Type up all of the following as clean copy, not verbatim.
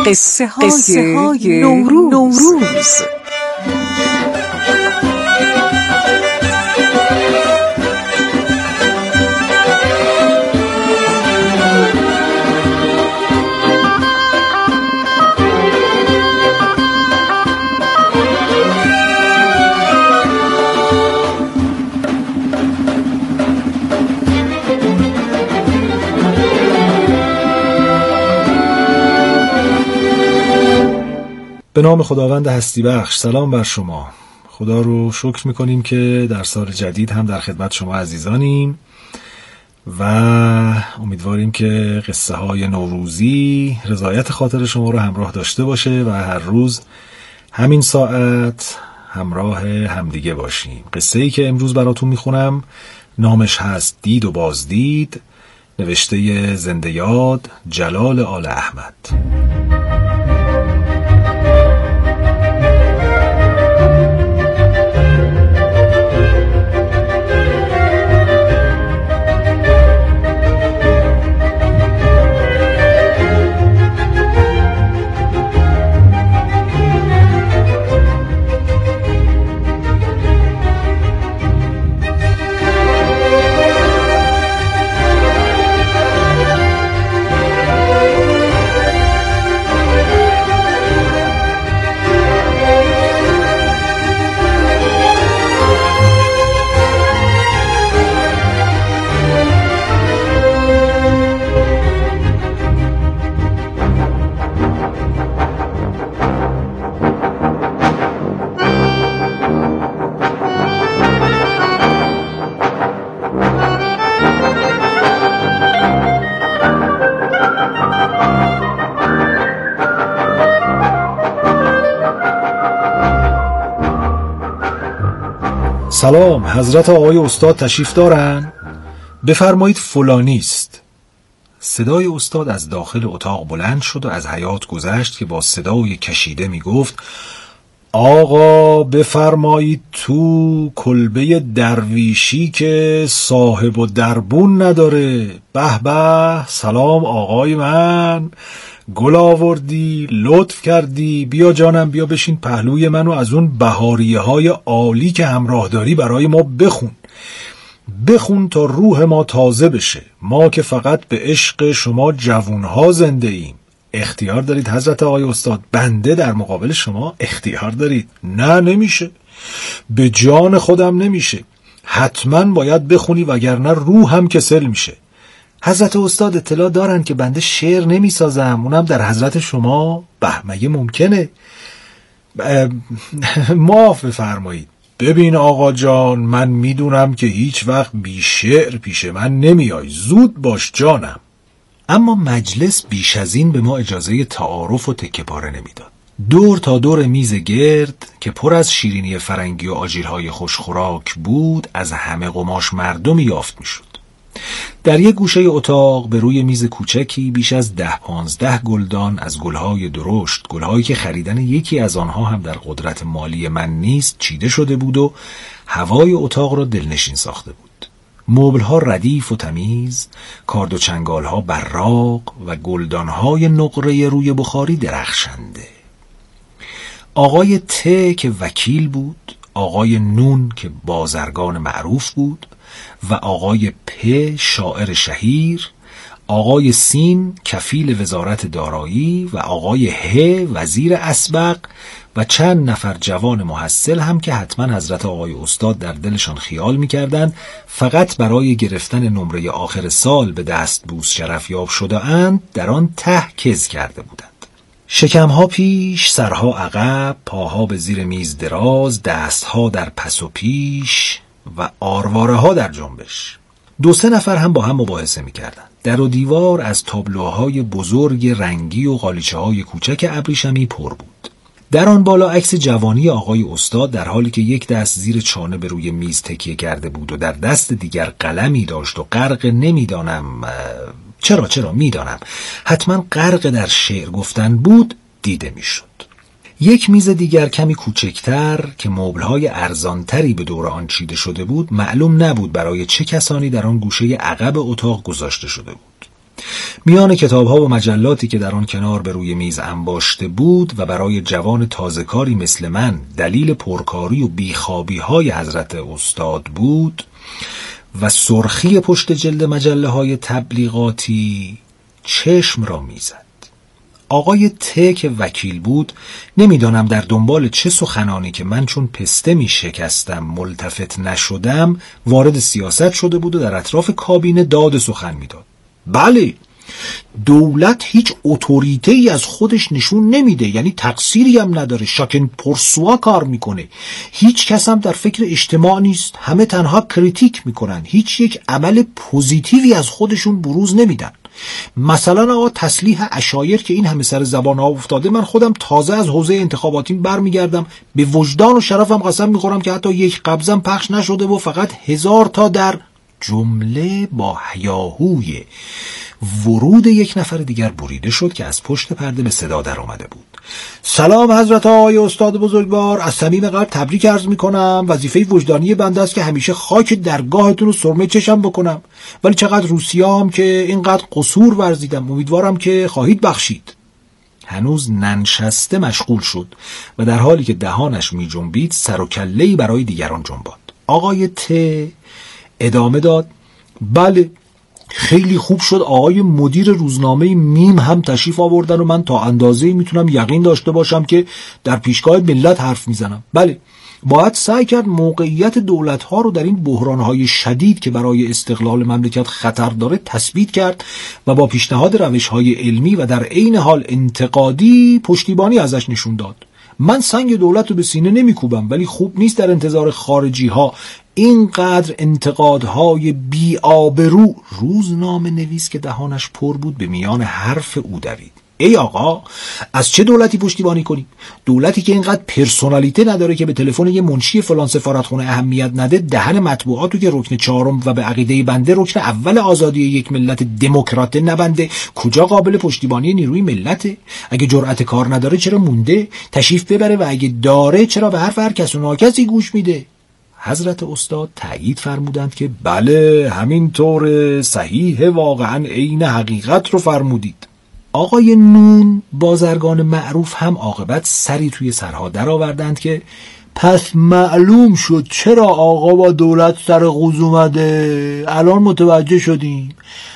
قصه های نوروز. به نام خداوند هستی بخش. سلام بر شما. خدا رو شکر میکنیم که در سال جدید هم در خدمت شما عزیزانیم و امیدواریم که قصه های نوروزی رضایت خاطر شما رو همراه داشته باشه و هر روز همین ساعت همراه همدیگه باشیم. قصه ای که امروز براتون میخونم نامش هست دید و بازدید، نوشته زنده یاد جلال آل احمد. سلام، حضرت آقای استاد تشریف دارن؟ بفرمایید فلانی است. صدای استاد از داخل اتاق بلند شد و از حیاط گذشت که با صدای کشیده می گفت آقا بفرمایید تو، کلبه درویشی که صاحب و دربون نداره. به به، سلام آقای من، گل آوردی، لطف کردی، بیا جانم بیا بشین پهلوی من و از اون بهاریه های عالی که همراه داری برای ما بخون تا روح ما تازه بشه. ما که فقط به عشق شما جوونها زنده ایم. اختیار دارید حضرت آقای استاد، بنده در مقابل شما اختیار دارید. نه نمیشه، به جان خودم نمیشه، حتما باید بخونی وگرنه روحم کسل میشه. حضرت استاد اطلاع دارن که بنده شعر نمی سازم، اونم در حضرت شما. مگه ممکنه؟ معاف بفرمایید. ببین آقا جان، من میدونم که هیچ وقت بی شعر پیش من نمیای، زود باش جانم. اما مجلس بیش از این به ما اجازه تعارف و تکه پاره نمیداد. دور تا دور میز گرد که پر از شیرینی فرنگی و آجیل‌های خوشخوراک بود از همه قماش مردمی یافت میشد. در یک گوشه اتاق به روی میز کوچکی بیش از 10-15 گلدان از گلهای درشت، گلهایی که خریدن یکی از آنها هم در قدرت مالی من نیست، چیده شده بود و هوای اتاق را دلنشین ساخته بود. مبلها ردیف و تمیز، کارد و چنگالها براق و گلدانهای نقره روی بخاری درخشنده. آقای ت که وکیل بود، آقای نون که بازرگان معروف بود و آقای پ شاعر شهیر، آقای سین کفیل وزارت دارایی و آقای ه وزیر اسبق و چند نفر جوان محصل هم که حتما حضرت آقای استاد در دلشان خیال می‌کردند فقط برای گرفتن نمره آخر سال به دست بوس شرفیاب شده اند در آن ته کز کرده بودند. شکمها پیش، سرها عقب، پاها به زیر میز دراز، دستها در پس و پیش و آرواره ها در جنبش. 2-3 نفر هم با هم مباحثه می‌کردند. در و دیوار از تابلوهای بزرگ رنگی و قالیچه های کوچک ابریشمی پر بود. در آن بالا عکس جوانی آقای استاد در حالی که یک دست زیر چانه به روی میز تکیه کرده بود و در دست دیگر قلمی داشت و غرق چرا میدانم حتما غرق در شعر گفتن بود دیده میشد. یک میز دیگر کمی کوچکتر که مبلهای ارزانتری به دور آن چیده شده بود معلوم نبود برای چه کسانی در آن گوشه عقب اتاق گذاشته شده بود. میان کتاب‌ها و مجلاتی که در آن کنار به روی میز انباشته بود و برای جوان تازه‌کاری مثل من دلیل پرکاری و بیخوابی‌های حضرت استاد بود و سرخی پشت جلد مجله‌های تبلیغاتی چشم را میزد. آقای ت که وکیل بود، نمیدانم در دنبال چه سخنانی که من چون پسته می شکستم ملتفت نشدم وارد سیاست شده بود و در اطراف کابینه داد سخن میداد. بله، دولت هیچ اتوریته ای از خودش نشون نمیده، یعنی تقصیری هم نداره، شاکن پرسوا کار میکنه. هیچ کس هم در فکر اجتماع نیست، همه تنها کریتیک میکنن، هیچ یک عمل پوزیتیوی از خودشون بروز نمیدن. مثلا آقا تسلیح عشایر که این همه سر زبان ها افتاده، من خودم تازه از حوزه انتخاباتیم برمیگردم، به وجدان و شرفم قسم میخورم که حتی یک قبضم پخش نشده و فقط 1000 تا در جمله با هیاهوی ورود یک نفر دیگر بریده شد که از پشت پرده به صدا در آمده بود. سلام حضرت آقای استاد بزرگوار، از صمیم قلب تبریک عرض میکنم. وظیفه وجدانی بنده است که همیشه خاک درگاهتون رو سرمه چشم بکنم، ولی چقدر روسیام که اینقدر قصور ورزیدم، امیدوارم که خواهید بخشید. هنوز ننشسته مشغول شد و در حالی که دهانش می جنبید سر و کله‌ای برای دیگران جنباند. آقای ت ادامه داد: بله، خیلی خوب شد آقای مدیر روزنامه میم هم تشریف آوردن و من تا اندازه‌ای میتونم یقین داشته باشم که در پیشگاه ملت حرف میزنم. بله، باید سعی کرد موقعیت دولت‌ها رو در این بحران‌های شدید که برای استقلال مملکت خطر داره تثبیت کرد و با پیشنهاد روش‌های علمی و در عین حال انتقادی پشتیبانی ازش نشون داد. من سنگ دولت رو به سینه نمی‌کوبم، ولی خوب نیست در انتظار خارجی‌ها اینقدر انتقادهای بی آبرو. روزنامه نویس که دهانش پر بود به میان حرف او دوید: ای آقا، از چه دولتی پشتیبانی کنیم؟ دولتی که اینقدر پرسونالیته نداره که به تلفن یه منشی فلان سفارتخونه اهمیت نده، دهن مطبوعاتو که رکن 4 و به عقیده بنده رکن اول آزادی یک ملت دموکرات نبنده، کجا قابل پشتیبانی نیروی ملته؟ اگه جرأت کار نداره چرا مونده؟ تشریف ببره، و اگه داره چرا به حرف هر کس و ناکسی گوش میده؟ حضرت استاد تأیید فرمودند که بله، همینطوره، صحیح، واقعا عین حقیقت رو فرمودید. آقای نون بازرگان معروف هم عاقبت سری توی سرها در آوردند که پس معلوم شد چرا آقا با دولت سر قوز اومده. الان متوجه شدیم.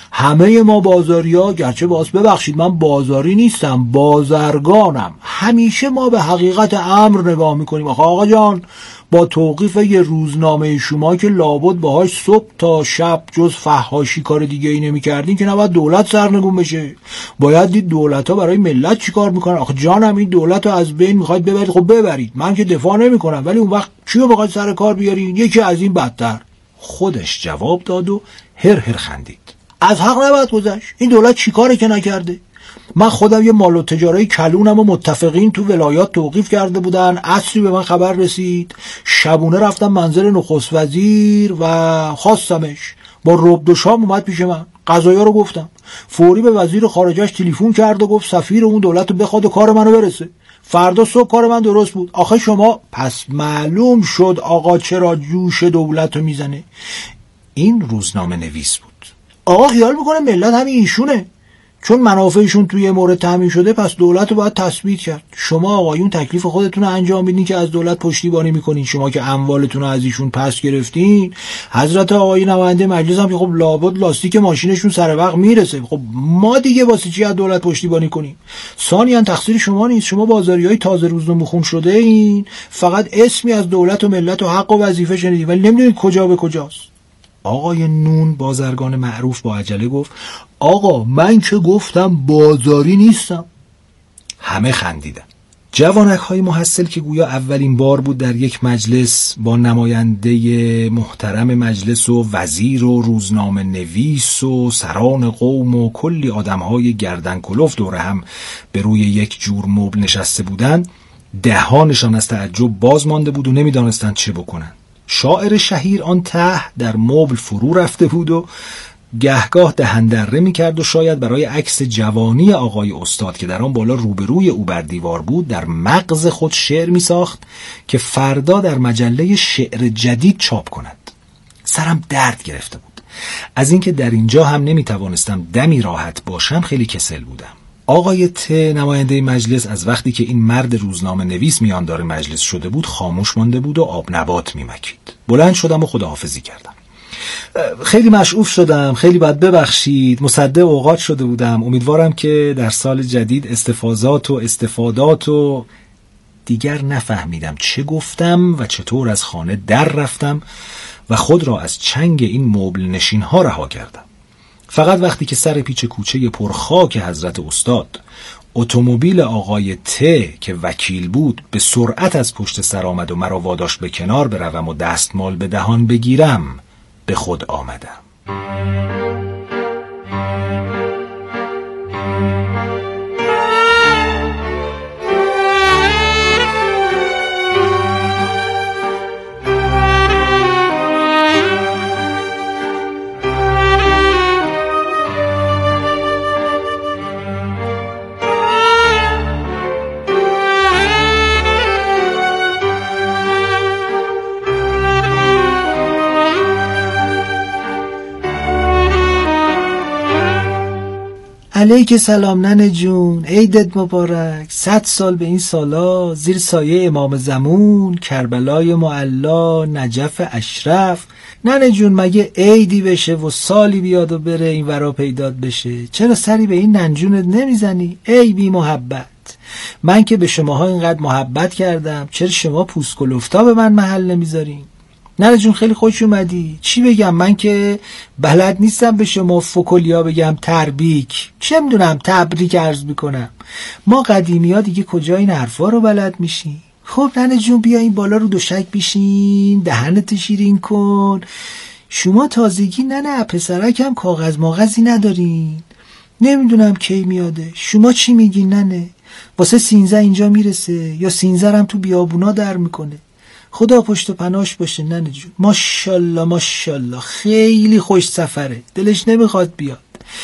همه ما بازاریا، گرچه ببخشید من بازاری نیستم، بازرگانم، همیشه ما به حقیقت امر نگاه میکنیم. آقا جان، با توقیف یه روزنامه شما که لابد باهاش صبح تا شب جز فحاشی کار دیگه ای نمی کردین که نباید دولت سرنگون بشه. باید دید دولت ها برای ملت چی کار میکنن. آخه جانم، این دولت رو از بین میخواید ببرید، خب ببرید، من که دفاع نمی کنم، ولی اون وقت چیو بخواید سر کار بیارین؟ یکی از این بدتر. خودش جواب داد و هر خندید: از حق نباید گذشت. این دولت چی کاره که نکرده؟ من خودم یه مال و تجاره کلونم و متفقین تو ولایات توقیف کرده بودن. عصری به من خبر رسید، شبونه رفتم منزل نخست وزیر و خواستمش. با ربد و شام اومد پیش من، قضایا رو گفتم. فوری به وزیر خارجه‌اش تلفن کرد و گفت سفیر اون دولت رو بخواد و کار منو برسه. فردا صبح کار من درست بود. آخه شما، پس معلوم شد آقا چرا جوش دولت رو میزنه. این روزنامه نویس بود. آقا خیال میکنه ملت همین ایشونه، چون منافعشون توی مورد تامین شده پس دولت رو باید تثبیت کرد. شما آقایون تکلیف خودتون رو انجام بدین که از دولت پشتیبانی میکنین. شما که اموالتون رو از ایشون پس گرفتین. حضرت آقای نماینده مجلس هم که خب لابد لاستیک ماشینشون سر وقت میرسه. خب ما دیگه واسه چی از دولت پشتیبانی کنیم؟ ثانیاً تقصیر شما نیست، شما بازاریای تازه روزنامه خون شده این، فقط اسمی از دولت و ملت و حق و وظیفه شنیدین ولی نمیدونید کجا به کجاست. آقای نون بازرگان معروف با عجله گفت: آقا من که گفتم بازاری نیستم. همه خندیدن. جوانک های محصل که گویا اولین بار بود در یک مجلس با نماینده محترم مجلس و وزیر و روزنامه نویس و سران قوم و کلی آدم های گردن کلفت دور هم به روی یک جور مبل نشسته بودند، دهانشان از تعجب باز مانده بود و نمیدانستند چه بکنند. شاعر شهیر آن ته در مبل فرو رفته بود و گهگاه دهندره میکرد و شاید برای عکس جوانی آقای استاد که در آن بالا روبروی او بر دیوار بود در مغز خود شعر میساخت که فردا در مجله شعر جدید چاپ کند. سرم درد گرفته بود. از اینکه در اینجا هم نمیتوانستم دمی راحت باشم خیلی کسل بودم. آقای ت نماینده مجلس از وقتی که این مرد روزنامه نویس میاندار مجلس شده بود خاموش مانده بود و آب نبات میمکید. بلند شدم و خداحافظی کردم. خیلی مشعوف شدم، خیلی بد ببخشید، مصدق اوقات شده بودم. امیدوارم که در سال جدید استفاضات و استفادات و دیگر نفهمیدم چه گفتم و چطور از خانه در رفتم و خود را از چنگ این مبل نشین ها رها کردم. فقط وقتی که سر پیچ کوچه پرخاک حضرت استاد اتومبیل آقای ت که وکیل بود به سرعت از پشت سر آمد و مرا واداشت به کنار بروم و دستمال به دهان بگیرم به خود آمدم. علیک سلام ننه جون، عیدت مبارک. 100 سال به این سالا، زیر سایه امام زمون، کربلای معلا، نجف اشرف. ننه جون مگه عیدی بشه و سالی بیاد و بره این ورا پیدات بشه؟ چرا سری به این ننجونت نمیزنی؟ ای بی محبت، من که به شماها اینقدر محبت کردم، چرا شما پوست کلفتا به من محل نمیذارین؟ ننه جون خیلی خوش اومدی. چی بگم؟ من که بلد نیستم به شما فکلیا بگم تربیک، چه میدونم تبریک عرض میکنم. ما قدیمی ها دیگه کجا این حرفا رو بلد میشیم؟ خب ننه جون بیا این بالا رو دوشک بیشین، دهنت شیرین کن. شما تازگی ننه پسرکم کاغذ ماغذی ندارین، نمیدونم کی میاده. شما چی میگین ننه؟ واسه 13 اینجا میرسه یا 13 هم تو بیابونا در میکنه؟ خدا پشت و پناش باشه ننه جون. ماشالله ماشالله خیلی خوش سفره، دلش نمیخواد بیاد.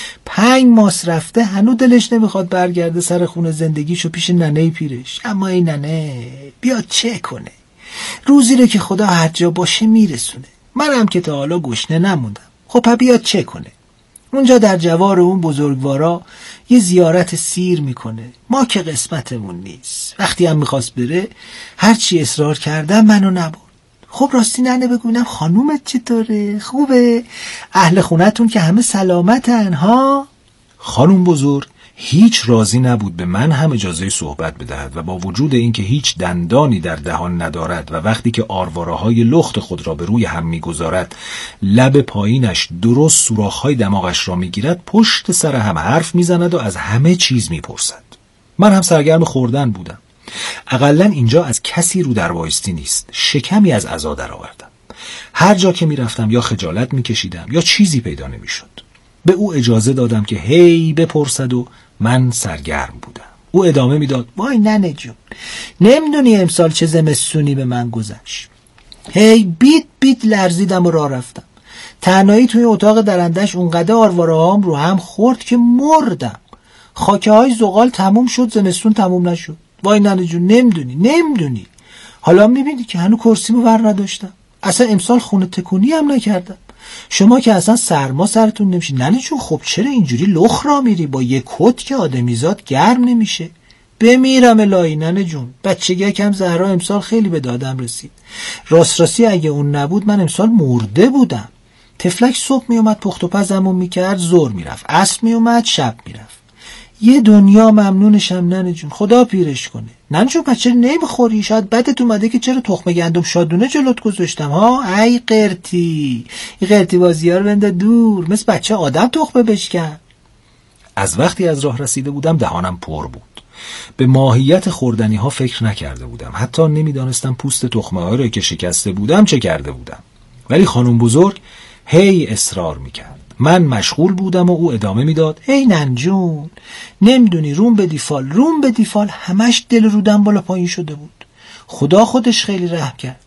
5 ماه رفته هنو دلش نمیخواد برگرده سر خونه زندگیشو پیش ننه پیرش. اما این ننه بیاد چه کنه؟ روزی رو که خدا هر جا باشه میرسونه. منم که تا حالا گشنه نموندم. خب بیاد چه کنه؟ اونجا در جوار اون بزرگوارا یه زیارت سیر میکنه. ما که قسمتمون نیست. وقتی هم میخواست بره هرچی اصرار کردم منو نبرد. خب راستی ننه بگوینم خانومت چطوره؟ خوبه؟ اهل خونتون که همه سلامتن ها؟ خانوم بزرگ هیچ راضی نبود به من هم اجازه صحبت بدهد و با وجود اینکه هیچ دندانی در دهان ندارد و وقتی که آرواره‌های لخت خود را به روی هم میگذارد لب پایینش درست سوراخ‌های دماغش را میگیرد، پشت سر هم حرف میزند و از همه چیز میپرسد. من هم سرگرم خوردن بودم. اقلن اینجا از کسی رو در وایستی نیست. شکمی از عزا در آوردم. هر جا که میرفتم یا خجالت میکشیدم یا چیزی پیدا نمیشد. به او اجازه دادم که هی بپرسد و من سرگرم بودم. او ادامه میداد: وای ننه جون، نمیدونی امسال چه زمستونی به من گذشت. هی بیت بیت لرزیدم و راه رفتم. تنهایی توی اتاق درندش اونقدر آرواره‌هام رو هم خورد که مردم. خاکه های زغال تموم شد، زمستون تموم نشد. وای ننه جون نمیدونی. حالا میبینی که هنو کرسیمو ور نداشتم. اصلا امسال خونه تکونی هم نکردم. شما که اصلا سرما سرتون نمیشه. ننه جون خب چرا اینجوری لخ را میری؟ با یه کت که آدمیزاد گرم نمیشه. بمیرم الهی ننه جون. بچگی کم زهرا امسال خیلی به دادم رسید. راستی اگه اون نبود من امسال مرده بودم. تفلک صبح میومد پخت و پزمون میکرد، ظهر میرفت، عصر میومد، شب میرفت. یه دنیا ممنونشم ننه جون، خدا پیرش کنه. ننه جون بچه نمیخوری؟ شاید بدت اومده که چرا تخم گندم شادونه جلوت گذاشتم ها؟ ای قرتی، این قرتی بازی ها رو بنده دور، مثل بچه آدم تخمه بشکن. از وقتی از راه رسیده بودم دهانم پر بود. به ماهیت خوردنی ها فکر نکرده بودم. حتی نمیدانستم پوست تخمه ها رو که شکسته بودم چه کرده بودم. ولی خانم بزرگ هی اصرار میکرد. من مشغول بودم و او ادامه میداد: ای ننجون، نمیدونی روم به دیفال همش دل رودم بالا پایین شده بود. خدا خودش خیلی رحم کرد.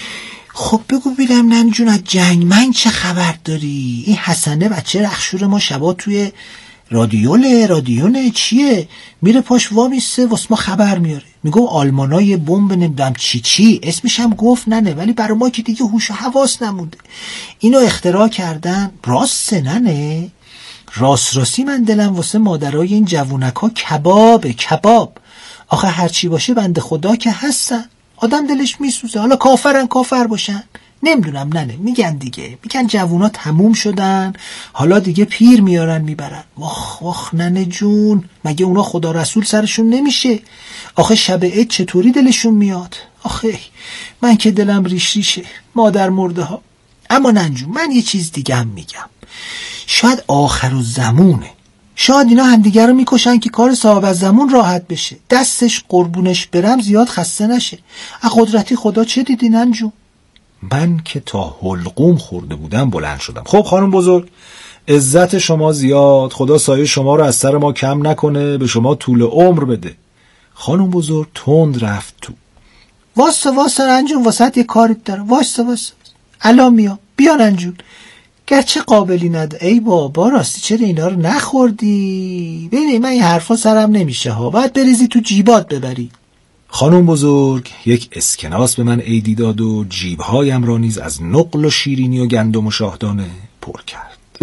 خب بگو ببینم ننجون، از جنگ من چه خبر داری؟ این حسنه بچه رخشور ما شبا توی رادیونه چیه؟ میره پاش وامیسته واسه ما خبر میاره، میگم آلمانای بمب نمیدونم چی اسمش هم گفت ننه، ولی برای ما که دیگه هوش و حواس نمونده. اینو اختراع کردن. راسته ننه؟ راستی من دلم واسه مادرای این جوونکا کباب. آخه هرچی باشه بنده خدا که هستن، آدم دلش میسوزه. حالا کافر باشن نمیدونم ننه، میگن جوونا تموم شدن، حالا دیگه پیر میارن میبرن. واخ ننه جون، مگه اونا خدا رسول سرشون نمیشه؟ آخه شب عید چطوری دلشون میاد؟ آخه من که دلم ریشه مادر مرده ها. اما ننه جون، من یه چیز دیگه هم میگم، شاید آخرالزمونه، شاید اینا همدیگه رو میکشن که کار صاحب الزمان راحت بشه، دستش قربونش برم زیاد خسته نشه. قدرتی خدا چه دیدی ننه جون؟ من که تا حلقوم خورده بودم بلند شدم. خب خانم بزرگ، عزت شما زیاد، خدا سایه شما رو از سر ما کم نکنه، به شما طول عمر بده. خانم بزرگ تند رفت تو. واسه رنجون، واسه یه کاریت دارم، واسه الان بیا رنجون، گرچه قابلی نده. ای بابا راستی چرا اینا رو نخوردی؟ ببین من این حرفا سرم نمیشه ها، باید بریزی تو جیبات ببری. خانم بزرگ یک اسکناس به من عیدی داد و جیبهایم را نیز از نقل و شیرینی و گندم و شاهدانه پر کرد.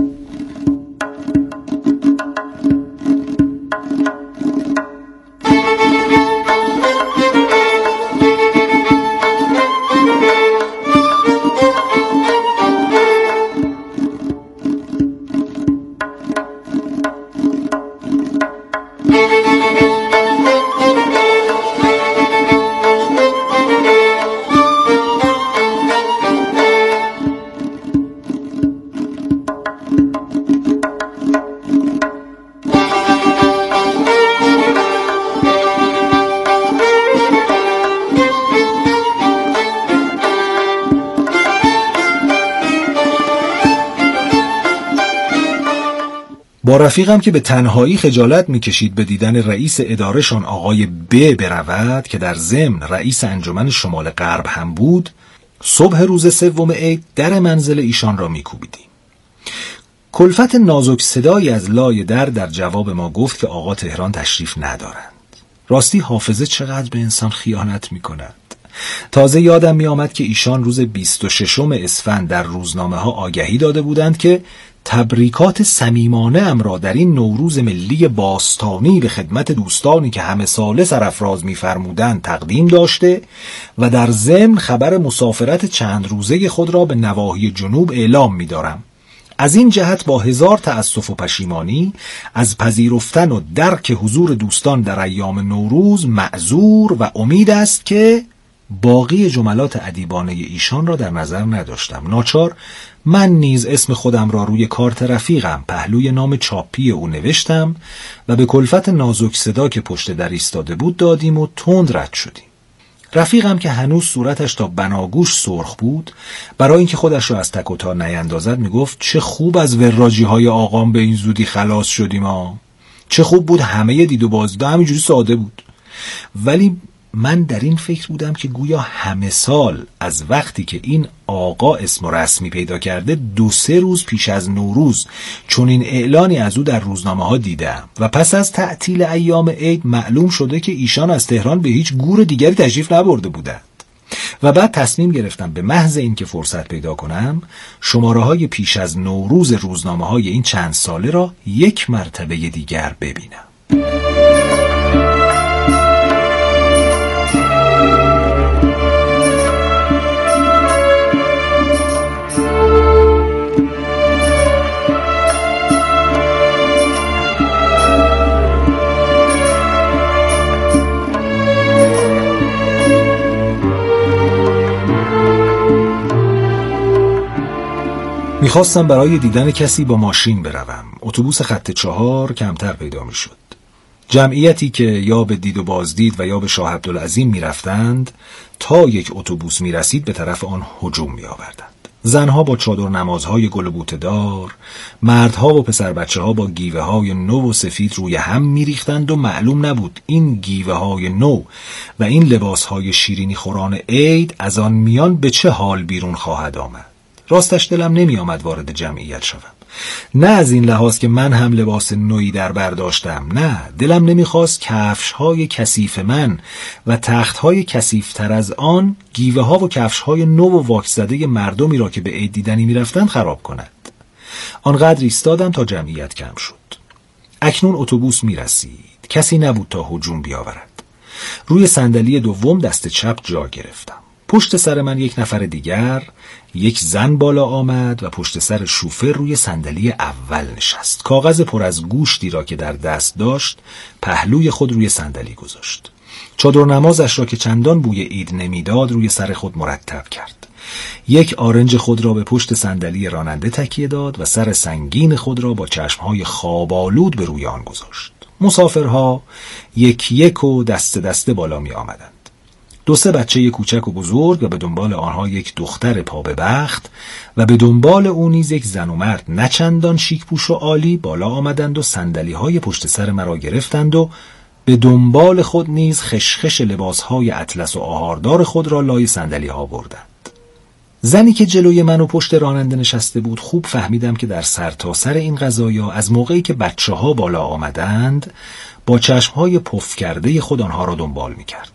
با رفیقم که به تنهایی خجالت میکشید به دیدن رئیس ادارهشان آقای ب برود که در ضمن رئیس انجمن شمال غرب هم بود، صبح روز سوم عید در منزل ایشان را میکوبیدیم. کلفت نازک صدایی از لای در جواب ما گفت که آقا تهران تشریف ندارند. راستی حافظه چقدر به انسان خیانت میکند. تازه یادم میآمد که ایشان روز 26 اسفند در روزنامه ها آگهی داده بودند که تبریکات صمیمانه ام را در این نوروز ملی باستانی به خدمت دوستانی که همه ساله سرافراز می‌فرمودند تقدیم داشته و در ضمن خبر مسافرت چند روزه خود را به نواحی جنوب اعلام می‌دارم. از این جهت با هزار تأسف و پشیمانی از پذیرفتن و درک حضور دوستان در ایام نوروز معذور و امید است که باقی جملات ادیبانه ایشان را در نظر نداشتم. ناچار من نیز اسم خودم را روی کارت رفیقم پهلوی نام چاپی او نوشتم و به کلفت نازک صدا که پشت در ایستاده بود دادیم و تند رد شدیم. رفیقم که هنوز صورتش تا بناگوش سرخ بود، برای اینکه خودش را از تک و تا نیندازد میگفت چه خوب از وراجی های آقام به این زودی خلاص شدیم چه خوب بود همه دید و بازدیده همینجوری ساده بود. ولی من در این فکر بودم که گویا همه سال از وقتی که این آقا اسم رسمی پیدا کرده 2-3 روز پیش از نوروز چون این اعلانی از او در روزنامه ها دیدم و پس از تعطیل ایام عید معلوم شده که ایشان از تهران به هیچ گور دیگری تشریف نبرده بودند و بعد تصمیم گرفتم به محض اینکه فرصت پیدا کنم شماره های پیش از نوروز روزنامه های این چند ساله را یک مرتبه دیگر ببینم. میخواستم برای دیدن کسی با ماشین بروم. اتوبوس خط 4 کمتر پیدا میشد. جمعیتی که یا به دید و بازدید و یا به شاه عبدالعظیم میرفتند تا یک اتوبوس میرسید به طرف آن هجوم میآوردند. زنها با چادر نمازهای گل و بوته‌دار، مردها و پسر بچه ها با گیوه های نو و سفید روی هم میریختند و معلوم نبود این گیوه های نو و این لباس های شیرینی خوران عید از آن میان به چه حال بیرون خواهد آمد. راستش دلم نمی آمد وارد جمعیت شوم. نه از این لحاظ که من هم لباس نویی در بر داشتم، نه، دلم نمیخواست کفش‌های کثیف من و تخت‌های کثیف‌تر از آن گیوه‌ها و کفش‌های نو و واکس زده مردمی را که به عید دیدنی میرفتند خراب کند. آنقدر ایستادم تا جمعیت کم شد. اکنون اتوبوس میرسید. کسی نبود تا هجوم بیاورد. روی صندلی دوم دست چپ جا گرفتم. پشت سر من یک نفر دیگر، یک زن بالا آمد و پشت سر شوفر روی صندلی اول نشست. کاغذ پر از گوشتی را که در دست داشت پهلوی خود روی صندلی گذاشت. چادر نمازش را که چندان بوی عید نمیداد روی سر خود مرتب کرد. یک آرنج خود را به پشت صندلی راننده تکیه داد و سر سنگین خود را با چشمهای خواب‌آلود به روی آن گذاشت. مسافرها یک یک و دست دسته بالا می آمدند. 2-3 بچه کوچک و بزرگ و به دنبال آنها یک دختر پا به بخت و به دنبال او نیز یک زن و مرد نچندان شیک پوش و عالی بالا آمدند و صندلی‌های پشت سر مرا گرفتند و به دنبال خود نیز خشخش لباس‌های اطلس و آهاردار خود را لای صندلی‌ها بردند. زنی که جلوی من و پشت راننده نشسته بود خوب فهمیدم که در سرتاسر این قضایا از موقعی که بچه‌ها بالا آمدند با چشم‌های پف کرده خود آنها را دنبال می‌کرد.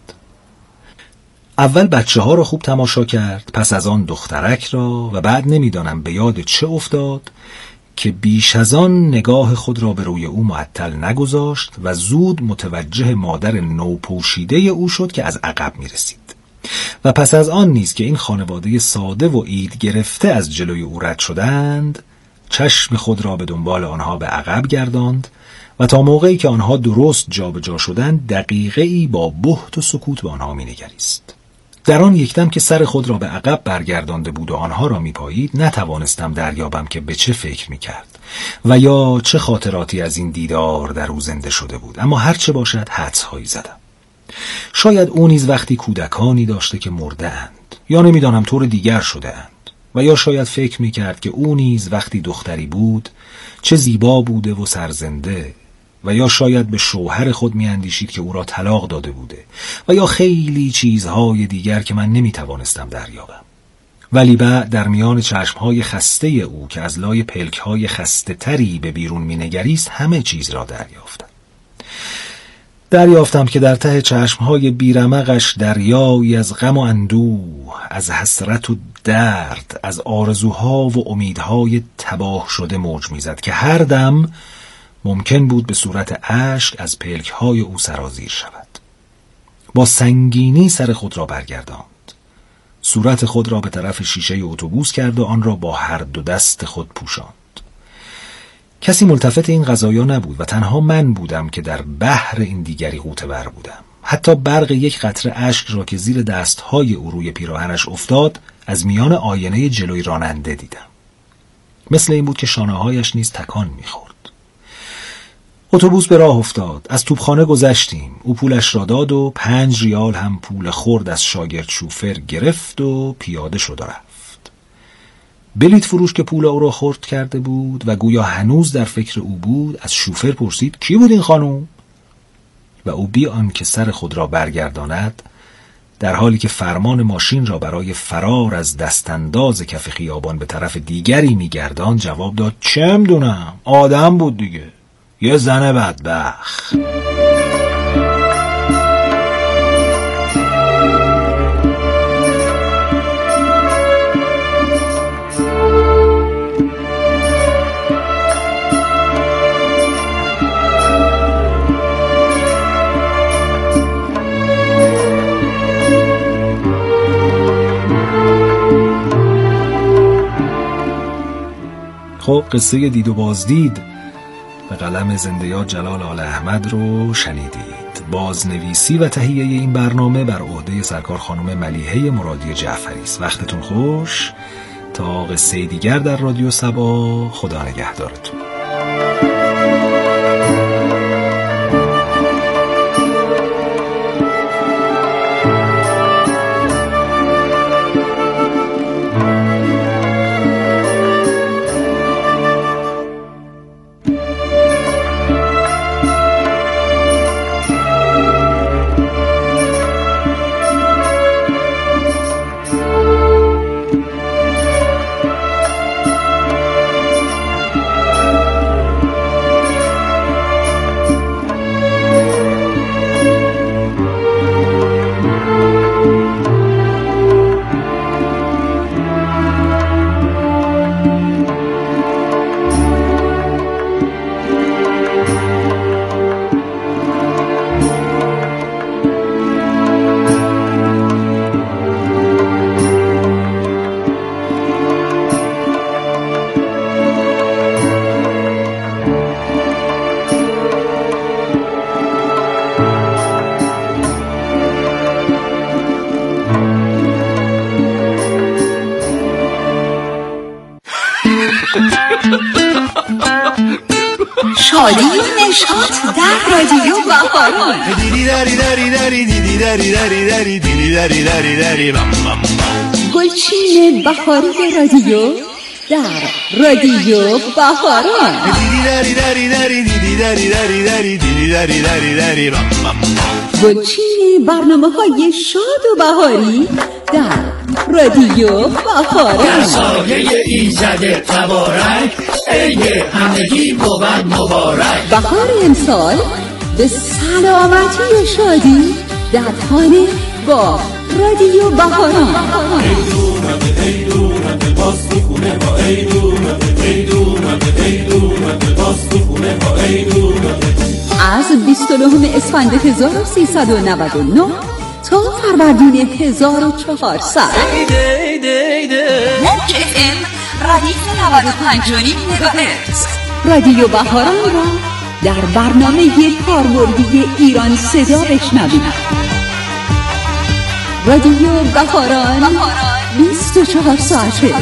اول بچه‌ها را خوب تماشا کرد، پس از آن دخترک را و بعد نمی‌دانم به یاد چه افتاد که بیش از آن نگاه خود را به روی او معطل نگذاشت و زود متوجه مادر نوپوشیده او شد که از عقب می‌رسید. و پس از آن نیز که این خانواده ساده و عید گرفته از جلوی او رد شدند، چشم خود را به دنبال آنها به عقب گرداند و تا موقعی که آنها درست جابجا شدند دقیقه‌ای با بهت و سکوت به آنها می‌نگریست. در آن یکدم که سر خود را به عقب برگردانده بود و آنها را می‌پایید نتوانستم دریابم که به چه فکر می‌کرد و یا چه خاطراتی از این دیدار در او زنده شده بود، اما هر چه باشد حدس‌هایی زدم. شاید او نیز وقتی کودکانی داشته که مرده اند یا نمیدانم طور دیگر شده اند و یا شاید فکر میکرد که او نیز وقتی دختری بود چه زیبا بوده و سرزنده و یا شاید به شوهر خود میاندیشید که او را طلاق داده بوده و یا خیلی چیزهای دیگر که من نمیتوانستم دریابم. ولی بعد در میان چشمهای خسته او که از لای پلکهای خسته تری به بیرون مینگریست همه چیز را دریافتم که در ته چشمهای بیرمقش دریایی از غم و اندوه، از حسرت و درد، از آرزوها و امیدهای تباه شده موج میزد که هر دم ممکن بود به صورت اشک از پلکهای او سرازیر شود. با سنگینی سر خود را برگرداند. صورت خود را به طرف شیشه اتوبوس کرد و آن را با هر دو دست خود پوشاند. کسی ملتفت این قضایا نبود و تنها من بودم که در بحر این دیگری غوطه ور بودم. حتی برق یک قطره اشک را که زیر دستهای او روی پیراهنش افتاد از میان آینه جلوی راننده دیدم. مثل این بود که شانه‌هایش نیز تکان می‌خورد. اتوبوس به راه افتاد. از توپخانه گذشتیم. او پولش را داد و 5 ریال هم پول خرد از شاگرد شوفر گرفت و پیاده شد و رفت. بلیط فروش که پول او را خرد کرده بود و گویا هنوز در فکر او بود از شوفر پرسید کی بود این خانوم؟ و او بی آنکه سر خود را برگرداند در حالی که فرمان ماشین را برای فرار از دستانداز کف خیابان به طرف دیگری میگردان جواب داد چه میدونم، آدم بود دیگه، یه زن بدبخت. خب قصه دید و بازدید به قلم زنده یاد جلال آل احمد رو شنیدید. بازنویسی و تهیه این برنامه بر عهده سرکار خانم ملیحه مرادی جعفری است. وقتتون خوش. تا قصه دیگر در رادیو صبا، خدا نگهدارتون. شادی و نشاط در رادیو بهاران. گلچین بهاری رادیو در رادیو بهاران. گلچین برنامه‌های شاد و بهاری در رادیو بهاران. در سایه ایزد تبارک عید همگی بود مبارک. بهار امسال به سلامتی و شادی در خانه با رادیو بهاران. از 29 اسفند 1399 تا فروردین 1400 موج FM ردیف 95.5 مگاهرتز رادیو بهاران را در برنامه کاربردی ایران صدا بشنوید. رادیو بهاران 24 ساعته.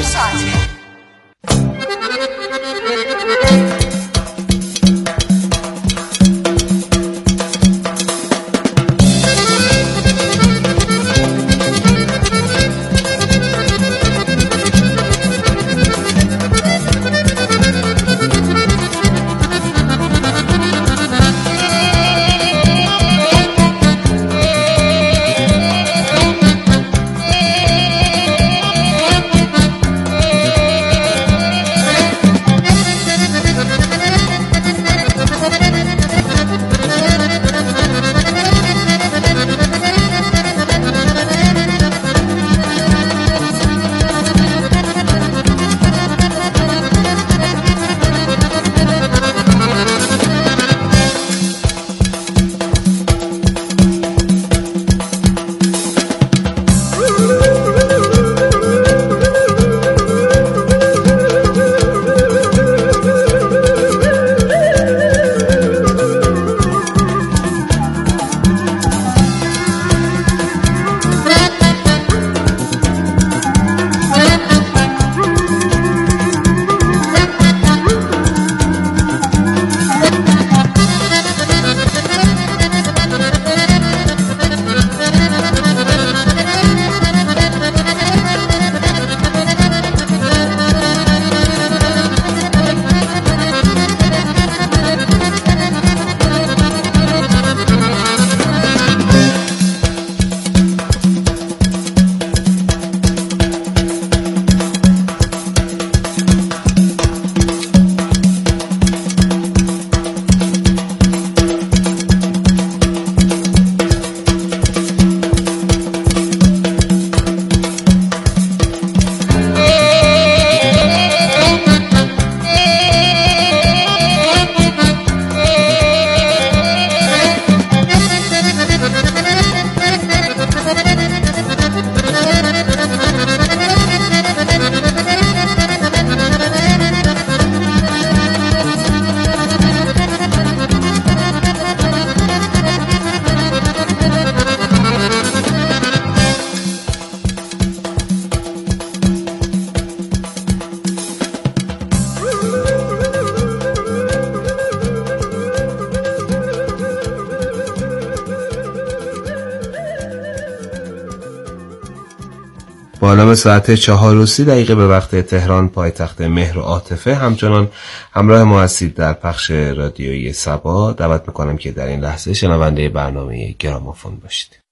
به ساعت 4:30 به وقت تهران پایتخت مهر و عاطفه همچنان همراه ما هستید در پخش رادیویی صبا. دعوت میکنم که در این لحظه شنونده برنامه گرامافون باشید.